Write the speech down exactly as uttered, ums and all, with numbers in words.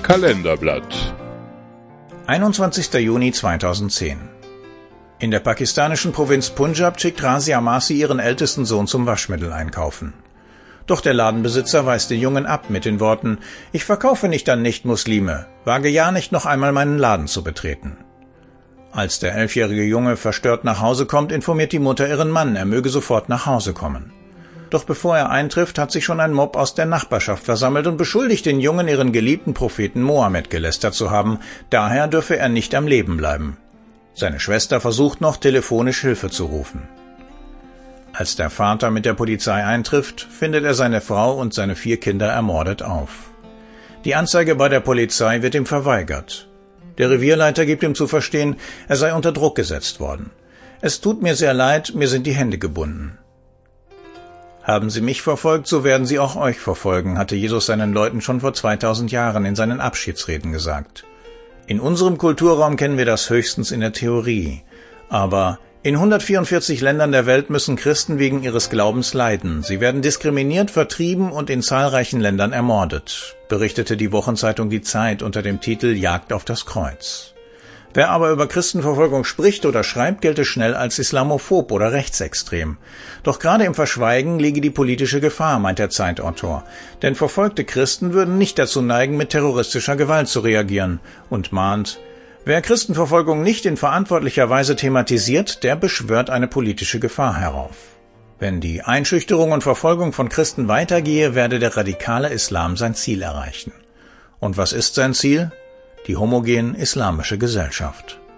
Kalenderblatt. einundzwanzigster Juni zweitausendzehn. In der pakistanischen Provinz Punjab schickt Razia Masi ihren ältesten Sohn zum Waschmittel einkaufen. Doch der Ladenbesitzer weist den Jungen ab mit den Worten: »Ich verkaufe nicht an Nicht-Muslime, wage ja nicht noch einmal meinen Laden zu betreten.« Als der elfjährige Junge verstört nach Hause kommt, informiert die Mutter ihren Mann, er möge sofort nach Hause kommen. Doch bevor er eintrifft, hat sich schon ein Mob aus der Nachbarschaft versammelt und beschuldigt den Jungen, ihren geliebten Propheten Mohammed gelästert zu haben, daher dürfe er nicht am Leben bleiben. Seine Schwester versucht noch, telefonisch Hilfe zu rufen. Als der Vater mit der Polizei eintrifft, findet er seine Frau und seine vier Kinder ermordet auf. Die Anzeige bei der Polizei wird ihm verweigert. Der Revierleiter gibt ihm zu verstehen, er sei unter Druck gesetzt worden. »Es tut mir sehr leid, mir sind die Hände gebunden.« »Haben Sie mich verfolgt, so werden Sie auch euch verfolgen«, hatte Jesus seinen Leuten schon vor zweitausend Jahren in seinen Abschiedsreden gesagt. In unserem Kulturraum kennen wir das höchstens in der Theorie. Aber in hundertvierundvierzig Ländern der Welt müssen Christen wegen ihres Glaubens leiden. Sie werden diskriminiert, vertrieben und in zahlreichen Ländern ermordet, berichtete die Wochenzeitung Die Zeit unter dem Titel »Jagd auf das Kreuz«. Wer aber über Christenverfolgung spricht oder schreibt, gelte schnell als islamophob oder rechtsextrem. Doch gerade im Verschweigen liege die politische Gefahr, meint der Zeitautor. Denn verfolgte Christen würden nicht dazu neigen, mit terroristischer Gewalt zu reagieren, und mahnt: Wer Christenverfolgung nicht in verantwortlicher Weise thematisiert, der beschwört eine politische Gefahr herauf. Wenn die Einschüchterung und Verfolgung von Christen weitergehe, werde der radikale Islam sein Ziel erreichen. Und was ist sein Ziel? Die homogen islamische Gesellschaft.